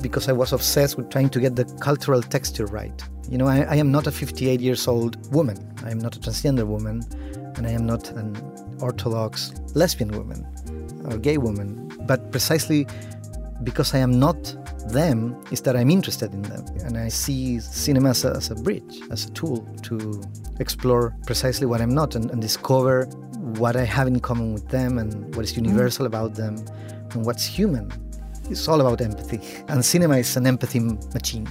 because I was obsessed with trying to get the cultural texture right. You know, I am not a 58 years old woman. I am not a transgender woman, and I am not an orthodox lesbian woman or gay woman. But precisely because I am not them is that I'm interested in them. And I see cinema as a bridge, as a tool to explore precisely what I'm not and discover what I have in common with them and what is universal about them and what's human. It's all about empathy. And cinema is an empathy machine.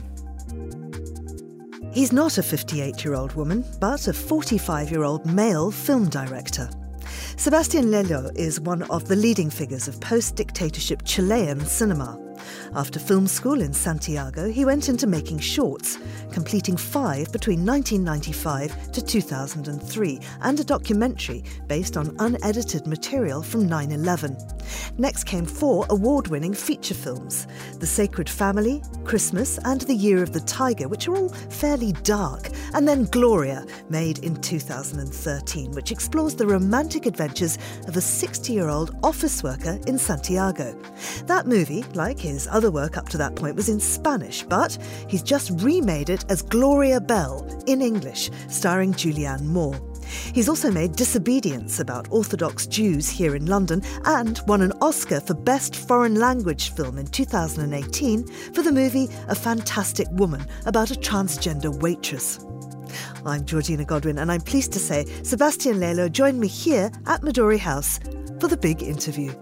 He's not a 58-year-old woman, but a 45-year-old male film director. Sebastián Lello is one of the leading figures of post-dictatorship Chilean cinema. After film school in Santiago, he went into making shorts, completing 5 between 1995 to 2003, and a documentary based on unedited material from 9/11. Next came 4 award-winning feature films, The Sacred Family, Christmas and The Year of the Tiger, which are all fairly dark, and then Gloria, made in 2013, which explores the romantic adventures of a 60-year-old office worker in Santiago. That movie, like his other work up to that point, was in Spanish, but he's just remade it as Gloria Bell in English, starring Julianne Moore. He's also made Disobedience, about Orthodox Jews here in London, and won an Oscar for Best Foreign Language Film in 2018 for the movie A Fantastic Woman, about a transgender waitress. I'm Georgina Godwin, and I'm pleased to say Sebastián Lello joined me here at Midori House for the big interview.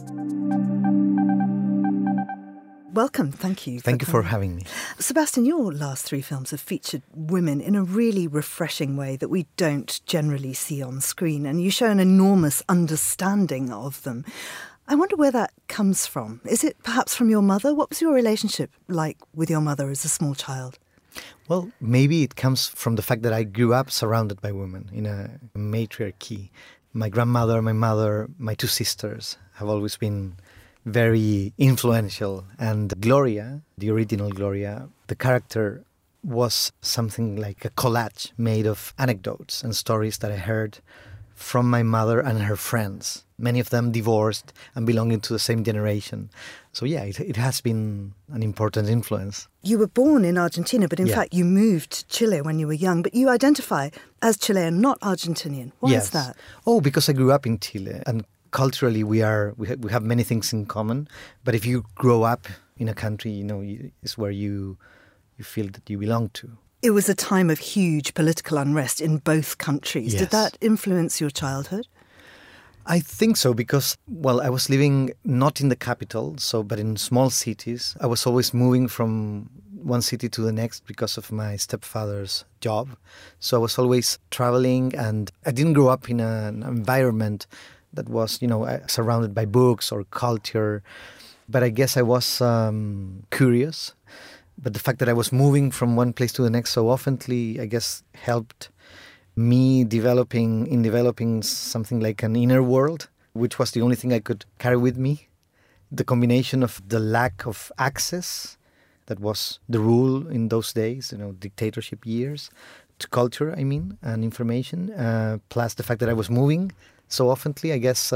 Welcome, thank you. Thank you for having me. Sebastián, your last 3 films have featured women in a really refreshing way that we don't generally see on screen, and you show an enormous understanding of them. I wonder where that comes from. Is it perhaps from your mother? What was your relationship like with your mother as a small child? Well, maybe it comes from the fact that I grew up surrounded by women in a matriarchy. My grandmother, my mother, my 2 sisters have always been very influential. And Gloria, the original Gloria, the character was something like a collage made of anecdotes and stories that I heard from my mother and her friends, many of them divorced and belonging to the same generation. So yeah, it has been an important influence. You were born in Argentina, but in fact you moved to Chile when you were young, but you identify as Chilean, not Argentinian. Why is that? Oh, because I grew up in Chile, and culturally we have many things in common. But if you grow up in a country, you know, it's where you feel that you belong to. It was a time of huge political unrest in both countries. Yes. Did that influence your childhood? I think so, because, well, I was living not in the capital, but in small cities. I was always moving from one city to the next because of my stepfather's job. So I was always traveling, and I didn't grow up in an environment that was, you know, surrounded by books or culture. But I guess I was curious. But the fact that I was moving from one place to the next so oftenly, I guess, helped me developing something like an inner world, which was the only thing I could carry with me. The combination of the lack of access, that was the rule in those days, you know, dictatorship years, to culture, and information, plus the fact that I was moving so oftenly, I guess,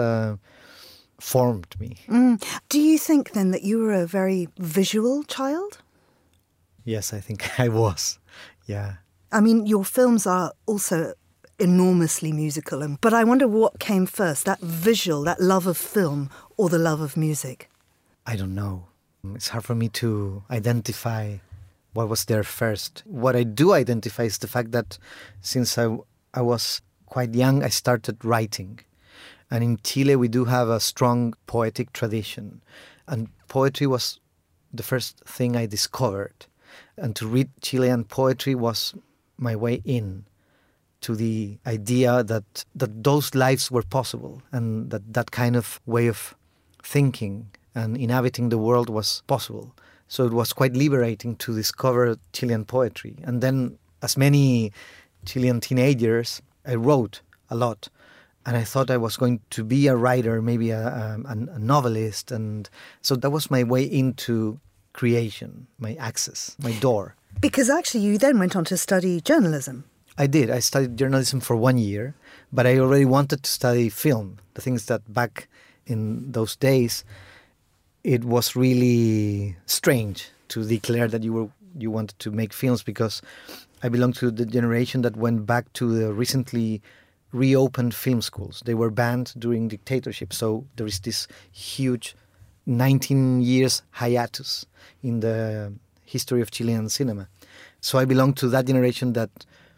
formed me. Do you think then that you were a very visual child? Yes, I think I was, yeah. I mean, your films are also enormously musical, but I wonder what came first, that visual, that love of film, or the love of music? I don't know. It's hard for me to identify what was there first. What I do identify is the fact that since I was quite young, I started writing. And in Chile, we do have a strong poetic tradition. And poetry was the first thing I discovered. And to read Chilean poetry was my way in to the idea that those lives were possible, and that kind of way of thinking and inhabiting the world was possible. So it was quite liberating to discover Chilean poetry. And then, as many Chilean teenagers, I wrote a lot. And I thought I was going to be a writer, maybe a novelist. And so that was my way into creation, my access, my door. Because actually you then went on to study journalism. I did. I studied journalism for 1 year, but I already wanted to study film. The thing is that back in those days, it was really strange to declare that you wanted to make films, because I belong to the generation that went back to the recently reopened film schools. They were banned during dictatorship, so there is this huge 19 years hiatus in the history of Chilean cinema. So I belong to that generation that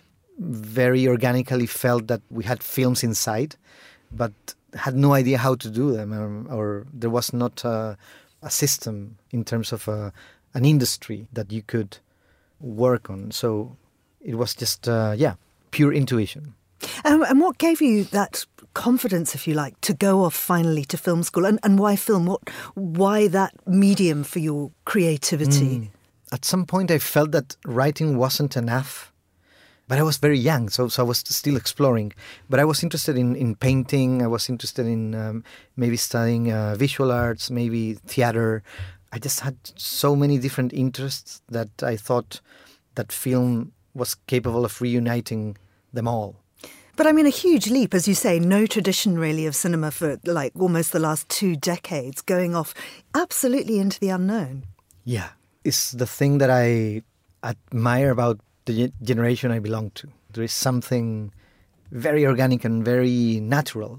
very organically felt that we had films inside, but had no idea how to do them, or there was not a system in terms of an industry that you could work on. So it was just, pure intuition. And what gave you that confidence, if you like, to go off finally to film school? And why film? Why that medium for your creativity? At some point I felt that writing wasn't enough, but I was very young, so I was still exploring. But I was interested in painting, I was interested in maybe studying visual arts, maybe theater. I just had so many different interests that I thought that film was capable of reuniting them all. But I mean, a huge leap, as you say, no tradition really of cinema for like almost the last 2 decades, going off absolutely into the unknown. Yeah, it's the thing that I admire about the generation I belong to. There is something very organic and very natural.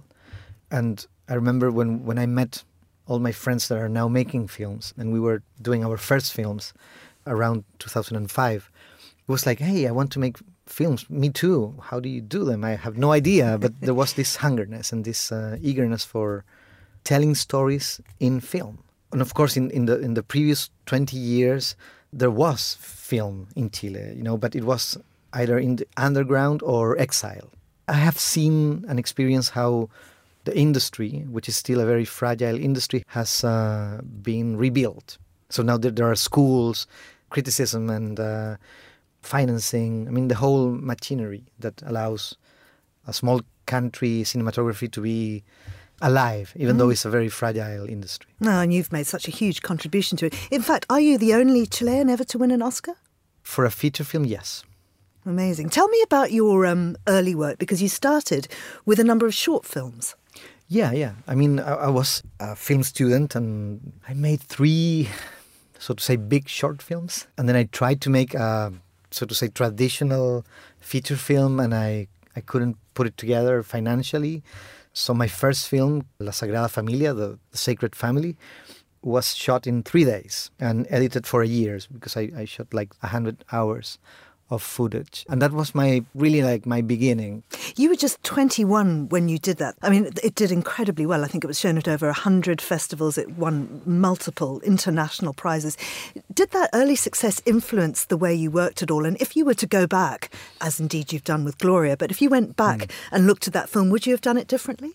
And I remember when I met all my friends that are now making films, and we were doing our first films around 2005, it was like, hey, I want to make films. Me too. How do you do them? I have no idea. But there was this hungerness and this eagerness for telling stories in film. And of course, in the previous 20 years, there was film in Chile, but it was either in the underground or exile. I have seen and experienced how the industry, which is still a very fragile industry, has been rebuilt. So now there are schools, criticism and financing. I mean, the whole machinery that allows a small country cinematography to be alive, even though it's a very fragile industry. No, and you've made such a huge contribution to it. In fact, are you the only Chilean ever to win an Oscar? For a feature film, yes. Amazing. Tell me about your early work, because you started with a number of short films. Yeah. I mean, I was a film student and I made 3, so to say, big short films. And then I tried to make a, so to say, traditional feature film, and I couldn't put it together financially. So my first film, La Sagrada Familia, the Sacred Family, was shot in 3 days and edited for a year, because I shot like 100 hours of footage. And that was my beginning. You were just 21 when you did that. I mean, it did incredibly well. I think it was shown at over 100 festivals. It won multiple international prizes. Did that early success influence the way you worked at all? And if you were to go back, as indeed you've done with Gloria, but if you went back and looked at that film, would you have done it differently?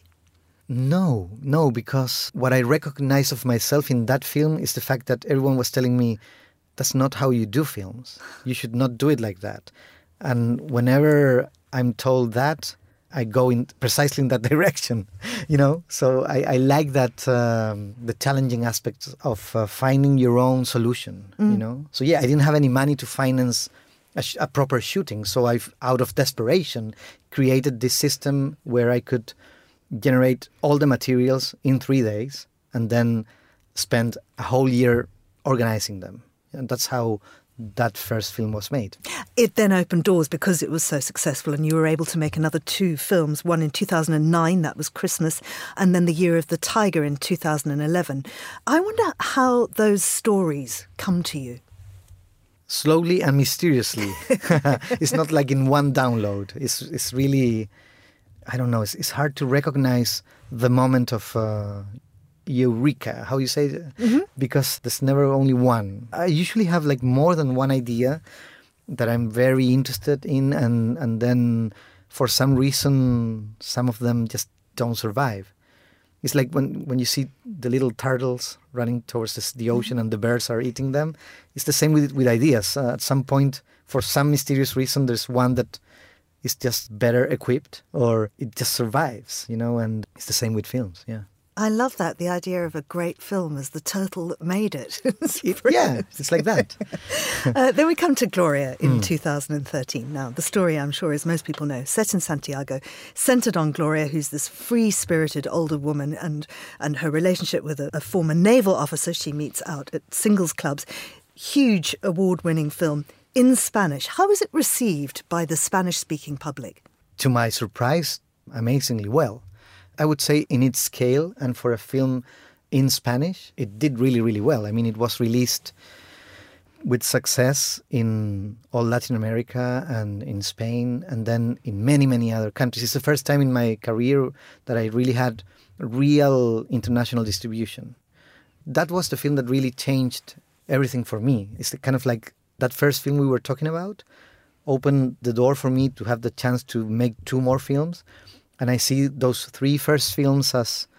No, because what I recognize of myself in that film is the fact that everyone was telling me, that's not how you do films. You should not do it like that. And whenever I'm told that, I go in precisely in that direction, So I like that, the challenging aspects of finding your own solution, So I didn't have any money to finance a proper shooting. So I've, out of desperation, created this system where I could generate all the materials in 3 days and then spend a whole year organizing them. And that's how that first film was made. It then opened doors because it was so successful, and you were able to make another 2 films, one in 2009, that was Christmas, and then The Year of the Tiger in 2011. I wonder how those stories come to you. Slowly and mysteriously. It's not like in one download. It's really, I don't know, it's hard to recognize the moment of eureka, how you say it, because there's never only one. I usually have like more than one idea that I'm very interested in, and then for some reason some of them just don't survive. It's like when you see the little turtles running towards the ocean and the birds are eating them. It's the same with ideas. At some point, for some mysterious reason, there's one that is just better equipped, or it just survives, and it's the same with films, yeah. I love that, the idea of a great film as the turtle that made it. It's like that. Then we come to Gloria in 2013. Now, the story, I'm sure, as most people know, set in Santiago, centred on Gloria, who's this free-spirited older woman, and her relationship with a former naval officer she meets out at singles clubs. huge award-winning film in Spanish. How was it received by the Spanish-speaking public? To my surprise, amazingly well. I would say in its scale and for a film in Spanish, it did really, really well. I mean, it was released with success in all Latin America and in Spain and then in many, many other countries. It's the first time in my career that I really had real international distribution. That was the film that really changed everything for me. It's kind of like that first film we were talking about opened the door for me to have the chance to make 2 more films. And I see those 3 first films as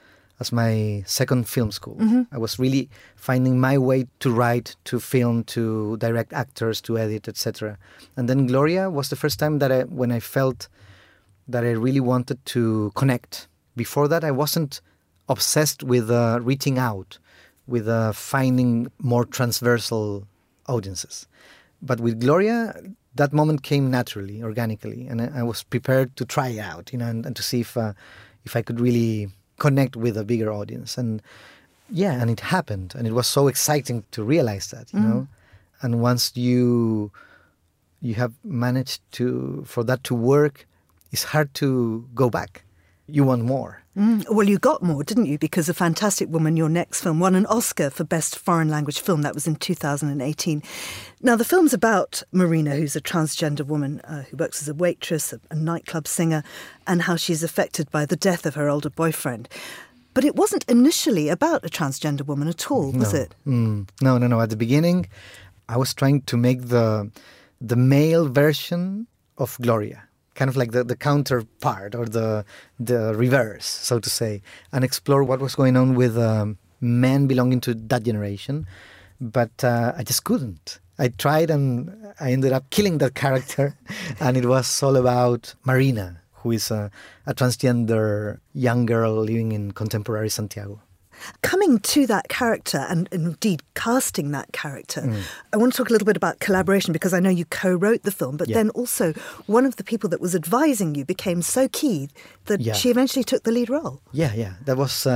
my second film school. Mm-hmm. I was really finding my way to write, to film, to direct actors, to edit, etc. And then Gloria was the first time that when I felt that I really wanted to connect. Before that, I wasn't obsessed with reaching out, with finding more transversal audiences. But with Gloria, that moment came naturally, organically, and I was prepared to try it out, and to see if I could really connect with a bigger audience. And and it happened, and it was so exciting to realize that, you know. And once you have managed for that to work, it's hard to go back. You want more. Well, you got more, didn't you? Because A Fantastic Woman, your next film, won an Oscar for Best Foreign Language Film. That was in 2018. Now, the film's about Marina, who's a transgender woman who works as a waitress, a nightclub singer, and how she's affected by the death of her older boyfriend. But it wasn't initially about a transgender woman at all, was it? No. At the beginning, I was trying to make the male version of Gloria. Kind of like the counterpart or the reverse, so to say, and explore what was going on with men belonging to that generation. But I just couldn't. I tried and I ended up killing that character. And it was all about Marina, who is a transgender young girl living in contemporary Santiago. Coming to that character and indeed casting that character, I want to talk a little bit about collaboration, because I know you co-wrote the film, but then also one of the people that was advising you became so key that she eventually took the lead role. Yeah. That was...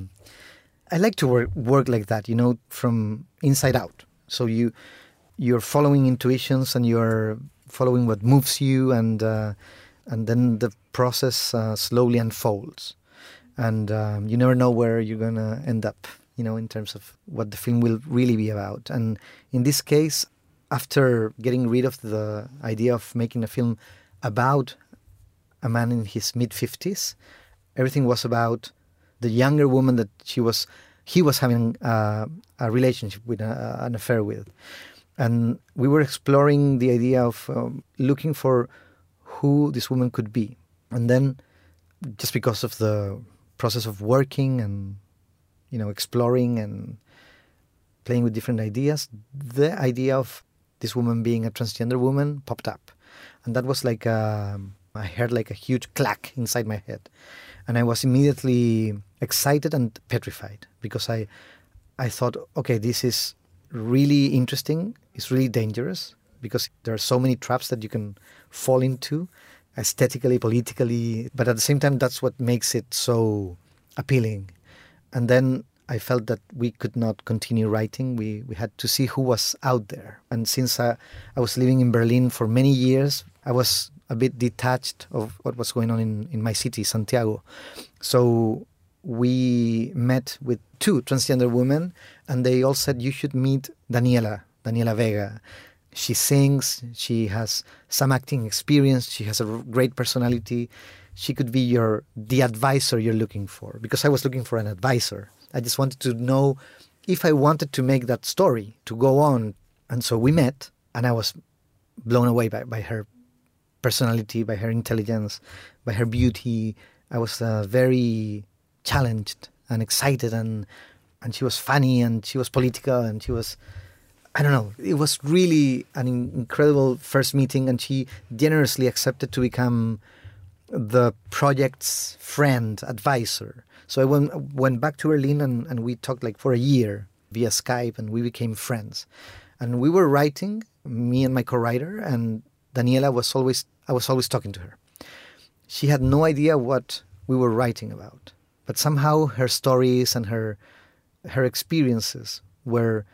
I like to work like that, from inside out. So you're following intuitions and you're following what moves you, and then the process slowly unfolds. And you never know where you're going to end up, in terms of what the film will really be about. And in this case, after getting rid of the idea of making a film about a man in his mid-50s, everything was about the younger woman that he was having a relationship with, an affair with. And we were exploring the idea of looking for who this woman could be. And then, just because of the process of working and exploring and playing with different ideas, the idea of this woman being a transgender woman popped up, and that was like I heard like a huge clack inside my head, and I was immediately excited and petrified, because I thought, okay, this is really interesting. It's really dangerous, because there are so many traps that you can fall into, aesthetically, politically, but at the same time, that's what makes it so appealing. And then I felt that we could not continue writing. We had to see who was out there. And since I was living in Berlin for many years, I was a bit detached of what was going on in my city, Santiago. So we met with 2 transgender women, and they all said, you should meet Daniela Vega. She sings, she has some acting experience, she has a great personality. She could be the advisor you're looking for, because I was looking for an advisor. I just wanted to know if I wanted to make that story, to go on. And so we met, and I was blown away by her personality, by her intelligence, by her beauty. I was very challenged and excited, and she was funny, and she was political, and she was... I don't know, it was really an incredible first meeting, and she generously accepted to become the project's friend, advisor. So I went back to Berlin, and we talked like for a year via Skype, and we became friends. And we were writing, me and my co-writer, and Daniela I was always talking to her. She had no idea what we were writing about, but somehow her stories and her experiences were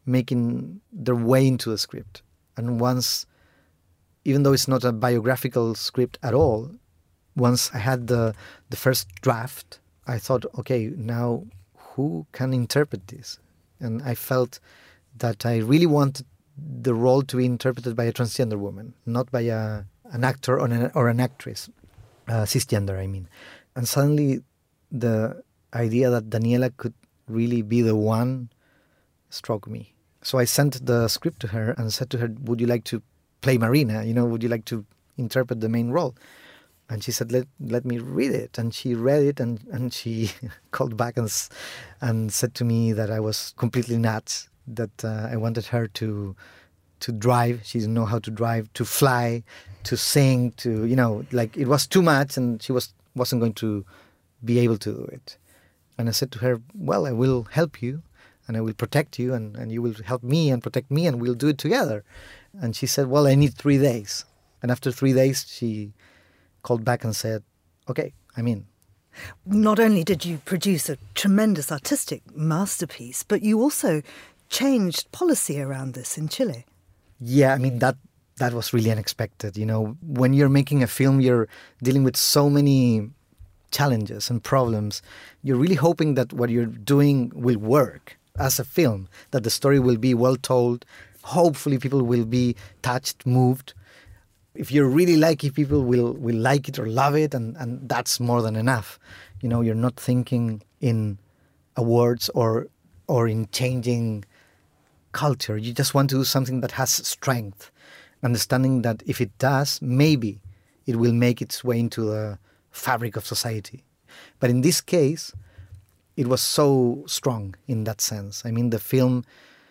making their way into the script. And once, even though it's not a biographical script at all, once I had the first draft, I thought, okay, now who can interpret this? And I felt that I really wanted the role to be interpreted by a transgender woman, not by an actor or an actress, cisgender, I mean. And suddenly the idea that Daniela could really be the one struck me. So I sent the script to her and said to her, would you like to play Marina? Would you like to interpret the main role? And she said, let me read it. And she read it and she called back and said to me that I was completely nuts, that I wanted her to drive. She didn't know how to drive, to fly, to sing, to, like it was too much and she wasn't going to be able to do it. And I said to her, well, I will help you and I will protect you and you will help me and protect me and we'll do it together. And she said, well, I need 3 days. And after 3 days, she called back and said, okay, I'm in. Not only did you produce a tremendous artistic masterpiece, but you also changed policy around this in Chile. Yeah, I mean, that was really unexpected. When you're making a film, you're dealing with so many challenges and problems. You're really hoping that what you're doing will work as a film, that the story will be well told. Hopefully people will be touched, moved. If you're really lucky, people will like it or love it, and that's more than enough. You're not thinking in awards or in changing culture. You just want to do something that has strength, understanding that if it does, maybe it will make its way into the fabric of society. But in this case, it was so strong in that sense. I mean, the film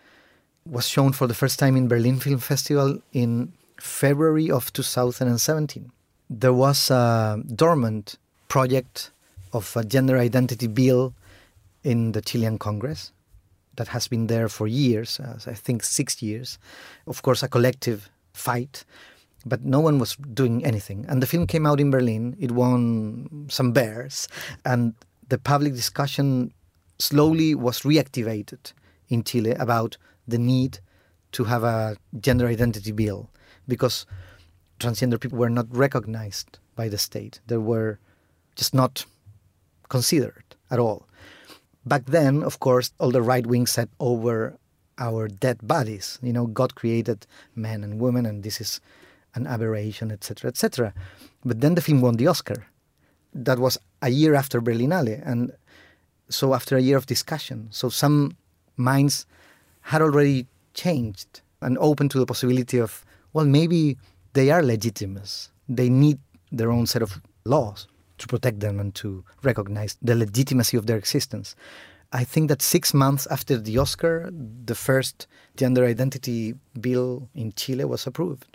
was shown for the first time in Berlin Film Festival in February of 2017. There was a dormant project of a gender identity bill in the Chilean Congress that has been there for years, I think 6 years. Of course, a collective fight, but no one was doing anything. And the film came out in Berlin. It won some bears, and the public discussion slowly was reactivated in Chile about the need to have a gender identity bill, because transgender people were not recognized by the state. They were just not considered at all. Back then, of course, all the right wing said over our dead bodies. God created men and women, and this is an aberration, etc., etc. But then the film won the Oscar. That was a year after Berlinale, and so after a year of discussion, so some minds had already changed and opened to the possibility of, well, maybe they are legitimate. They need their own set of laws to protect them and to recognize the legitimacy of their existence. I think that 6 months after the Oscar, the first gender identity bill in Chile was approved.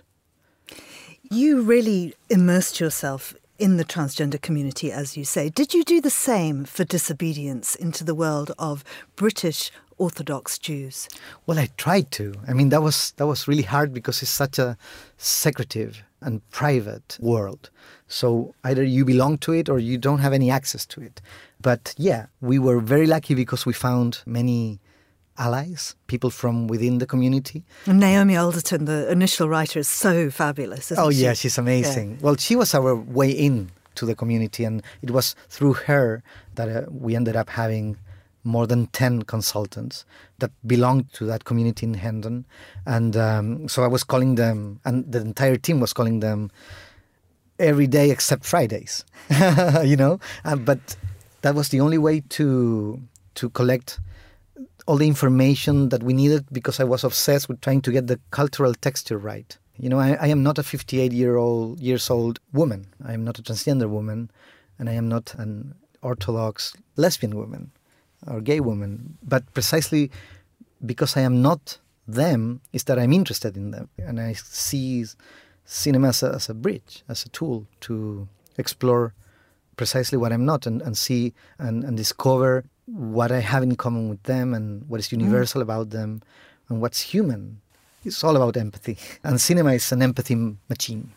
You really immersed yourself in the transgender community, as you say. Did you do the same for Disobedience into the world of British Orthodox Jews? Well, I tried to. I mean, that was really hard because it's such a secretive and private world. So either you belong to it or you don't have any access to it. But yeah, we were very lucky because we found many allies, people from within the community. And Naomi Alderton, the initial writer, is so fabulous, isn't she? Yeah, she's amazing. Yeah. Well, she was our way in to the community, and it was through her that we ended up having more than 10 consultants that belonged to that community in Hendon. And so I was calling them, and the entire team was calling them every day except Fridays, But that was the only way to collect all the information that we needed, because I was obsessed with trying to get the cultural texture right. I am not a 58-years old woman. I am not a transgender woman, and I am not an Orthodox lesbian woman or gay woman. But precisely because I am not them is that I'm interested in them. And I see cinema as a bridge, as a tool to explore precisely what I'm not and see and discover what I have in common with them and what is universal about them and what's human. It's all about empathy. And cinema is an empathy machine.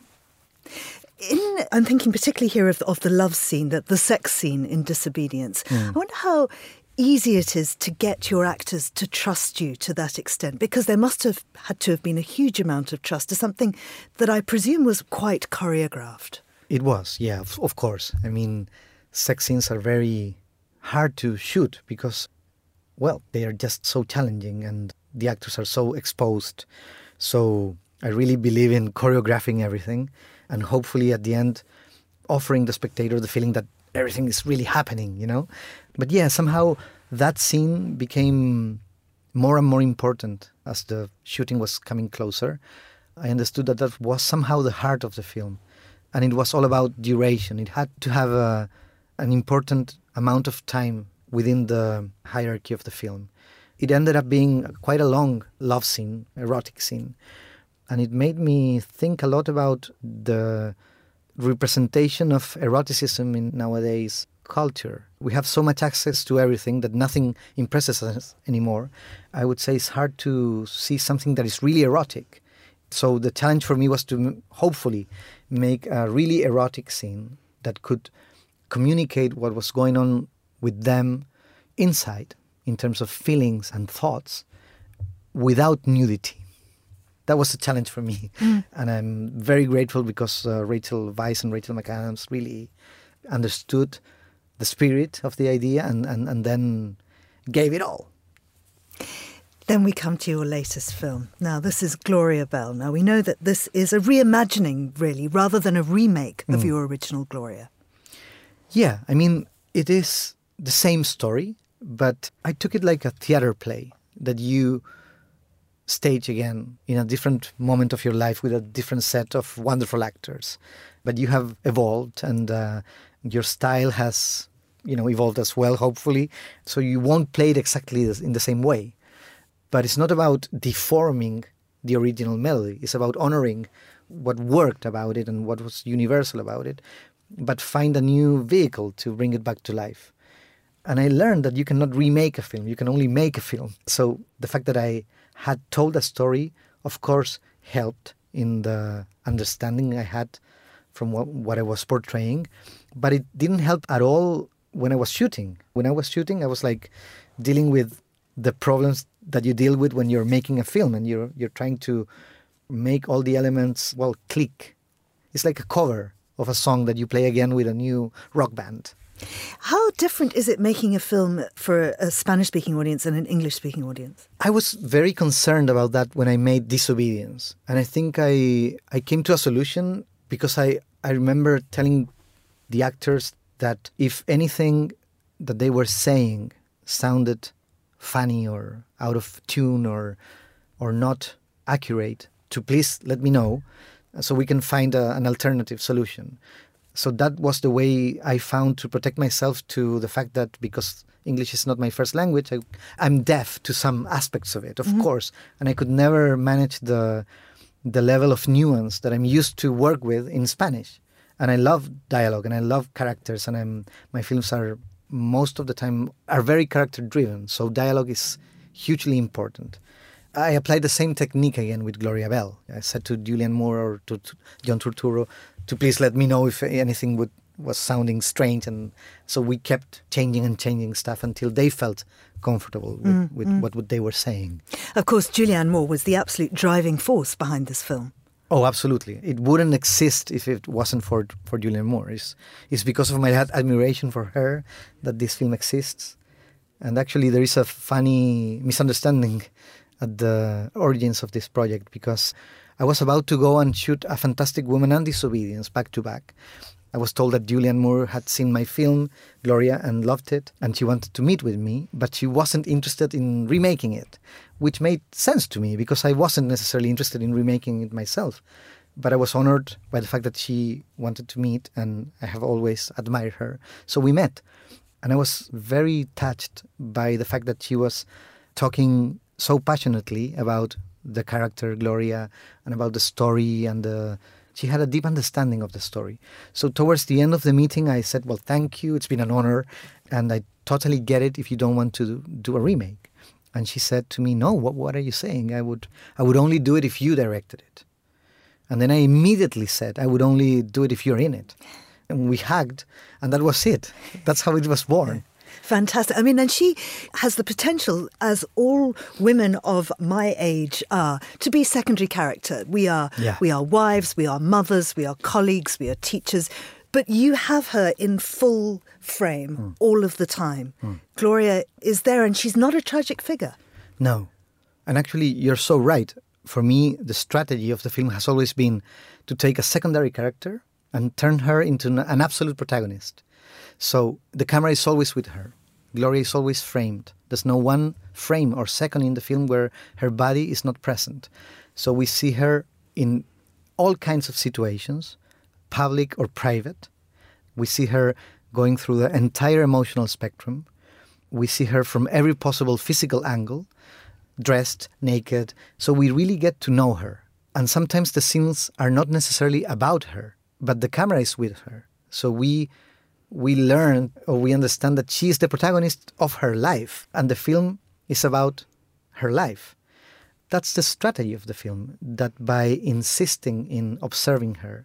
I'm thinking particularly here of the love scene, the sex scene in Disobedience. I wonder how easy it is to get your actors to trust you to that extent, because there must have had to have been a huge amount of trust to something that I presume was quite choreographed. It was, yeah, of course. I mean, sex scenes are very hard to shoot because, well, they are just so challenging and the actors are so exposed. So I really believe in choreographing everything and hopefully at the end offering the spectator the feeling that everything is really happening, you know? But yeah, somehow that scene became more and more important as the shooting was coming closer. I understood that that was somehow the heart of the film. And it was all about duration. It had to have an important amount of time within the hierarchy of the film. It ended up being quite a long love scene, erotic scene. And it made me think a lot about the representation of eroticism in nowadays culture. We have so much access to everything that nothing impresses us anymore. I would say it's hard to see something that is really erotic. So the challenge for me was to hopefully make a really erotic scene that could communicate what was going on with them inside in terms of feelings and thoughts without nudity. That was a challenge for me. And I'm very grateful because Rachel Weisz and Rachel McAdams really understood the spirit of the idea and then gave it all. Then we come to your latest film. Now, this is Gloria Bell. Now, we know that this is a reimagining, really, rather than a remake of your original Gloria. Yeah, I mean, it is the same story, but I took it like a theater play that you stage again in a different moment of your life with a different set of wonderful actors. But you have evolved and your style has, evolved as well, hopefully. So you won't play it exactly in the same way. But it's not about deforming the original melody. It's about honoring what worked about it and what was universal about it, but find a new vehicle to bring it back to life. And I learned that you cannot remake a film. You can only make a film. So the fact that I had told a story, of course, helped in the understanding I had from what I was portraying. But it didn't help at all when I was shooting. When I was shooting, I was like dealing with the problems that you deal with when you're making a film and you're trying to make all the elements, click. It's like a cover of a song that you play again with a new rock band. How different is it making a film for a Spanish-speaking audience and an English-speaking audience? I was very concerned about that when I made Disobedience. And I think I came to a solution because I remember telling the actors that if anything that they were saying sounded funny or out of tune or not accurate, to please let me know so we can find an alternative solution. So that was the way I found to protect myself to the fact that because English is not my first language, I'm deaf to some aspects of it, of course, and I could never manage the level of nuance that I'm used to work with in Spanish. And I love dialogue and I love characters, and my films are most of the time are very character driven. So dialogue is hugely important. I applied the same technique again with Gloria Bell. I said to Julianne Moore or to John Turturro to please let me know if anything was sounding strange. And so we kept changing stuff until they felt comfortable with what they were saying. Of course, Julianne Moore was the absolute driving force behind this film. Oh, absolutely. It wouldn't exist if it wasn't for Julianne Moore. It's because of my admiration for her that this film exists. And actually, there is a funny misunderstanding at the origins of this project because I was about to go and shoot A Fantastic Woman and Disobedience back to back. I was told that Julianne Moore had seen my film, Gloria, and loved it, and she wanted to meet with me, but she wasn't interested in remaking it, which made sense to me because I wasn't necessarily interested in remaking it myself. But I was honored by the fact that she wanted to meet, and I have always admired her. So we met, and I was very touched by the fact that she was talking so passionately about the character Gloria and about the story, and she had a deep understanding of the story. So towards the end of the meeting, I said, well, thank you. It's been an honor. And I totally get it if you don't want to do a remake. And she said to me, no, what are you saying? I would only do it if you directed it. And then I immediately said, I would only do it if you're in it. And we hugged, and that was it. That's how it was born. Fantastic. I mean, and she has the potential, as all women of my age are, to be secondary character. We are wives, we are mothers, we are colleagues, we are teachers. But you have her in full frame all of the time. Gloria is there, and she's not a tragic figure. No. And actually, you're so right. For me, the strategy of the film has always been to take a secondary character and turn her into an absolute protagonist. So the camera is always with her. Gloria is always framed. There's no one frame or second in the film where her body is not present. So we see her in all kinds of situations, public or private. We see her going through the entire emotional spectrum. We see her from every possible physical angle, dressed, naked. So we really get to know her. And sometimes the scenes are not necessarily about her, but the camera is with her. So we learn, or we understand that she is the protagonist of her life, and the film is about her life. That's the strategy of the film, that by insisting in observing her,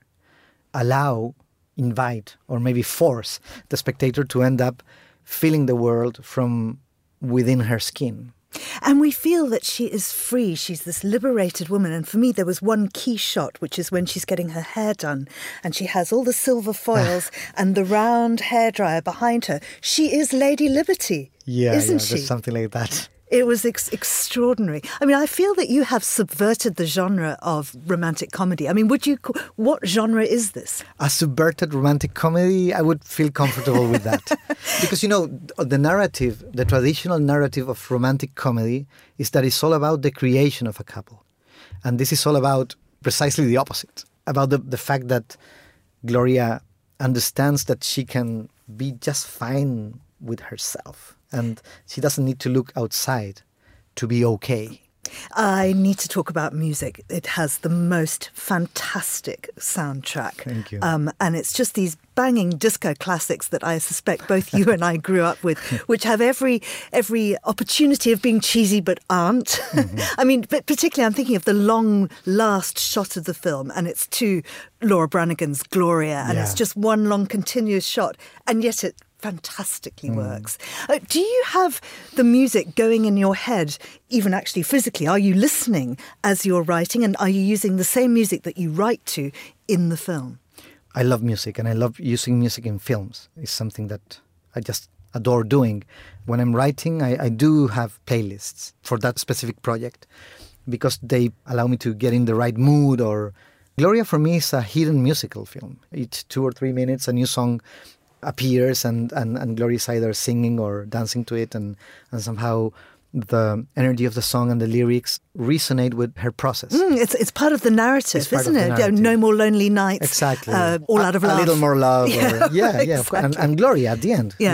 invite, or maybe force the spectator to end up feeling the world from within her skin. And we feel that she is free. She's this liberated woman. And for me, there was one key shot, which is when she's getting her hair done and she has all the silver foils and the round hairdryer behind her. She is Lady Liberty, isn't she? There's something like that. It was extraordinary. I mean, I feel that you have subverted the genre of romantic comedy. I mean, what genre is this? A subverted romantic comedy, I would feel comfortable with that. Because, the traditional narrative of romantic comedy is that it's all about the creation of a couple. And this is all about precisely the opposite, about the fact that Gloria understands that she can be just fine with herself. And she doesn't need to look outside to be okay. I need to talk about music. It has the most fantastic soundtrack. Thank you. And it's just these banging disco classics that I suspect both you and I grew up with, which have every opportunity of being cheesy but aren't. I mean, but particularly I'm thinking of the long last shot of the film, and it's to Laura Branigan's Gloria, and it's just one long continuous shot, and yet it fantastically works. Do you have the music going in your head, even actually physically? Are you listening as you're writing, and are you using the same music that you write to in the film? I love music, and I love using music in films. It's something that I just adore doing. When I'm writing, I do have playlists for that specific project because they allow me to get in the right mood. Or Gloria, for me, is a hidden musical film. Each 2 or 3 minutes, a new song appears, and Gloria is either singing or dancing to it, and somehow the energy of the song and the lyrics resonate with her process. It's part of the narrative, isn't it? No More Lonely Nights. Exactly. All Out of Love. A Little More Love. Exactly. And Gloria at the end.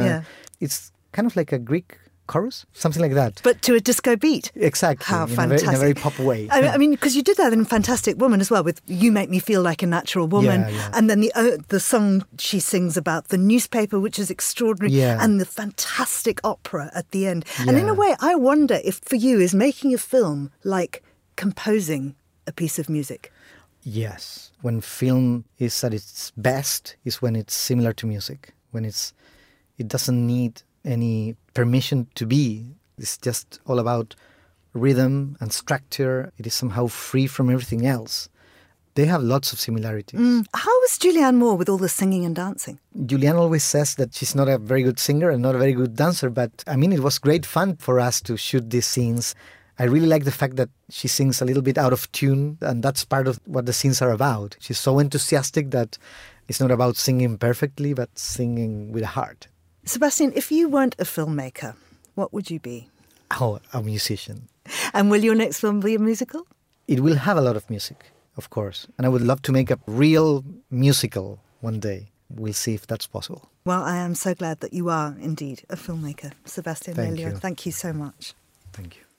It's kind of like a Greek chorus, something like that. But to a disco beat. Exactly. How fantastic. In a very pop way. I mean, because you did that in Fantastic Woman as well, with You Make Me Feel Like a Natural Woman. And then the song she sings about the newspaper, which is extraordinary, and the fantastic opera at the end. And in a way, I wonder if for you is making a film like composing a piece of music. Yes. When film is at its best is when it's similar to music, when it doesn't need any permission to be. It's just all about rhythm and structure. It is somehow free from everything else. They have lots of similarities. How was Julianne Moore with all the singing and dancing? Julianne always says that she's not a very good singer and not a very good dancer, but I mean, it was great fun for us to shoot these scenes. I really like the fact that she sings a little bit out of tune, and that's part of what the scenes are about. She's so enthusiastic that it's not about singing perfectly, but singing with a heart. Sebastian, if you weren't a filmmaker, what would you be? Oh, a musician. And will your next film be a musical? It will have a lot of music, of course. And I would love to make a real musical one day. We'll see if that's possible. Well, I am so glad that you are indeed a filmmaker. Sebastian Lelio, thank you so much. Thank you.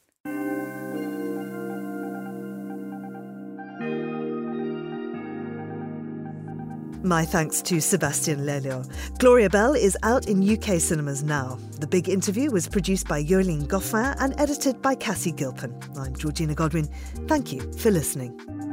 My thanks to Sebastian Lelio. Gloria Bell is out in UK cinemas now. The Big Interview was produced by Yolene Goffin and edited by Cassie Gilpin. I'm Georgina Godwin. Thank you for listening.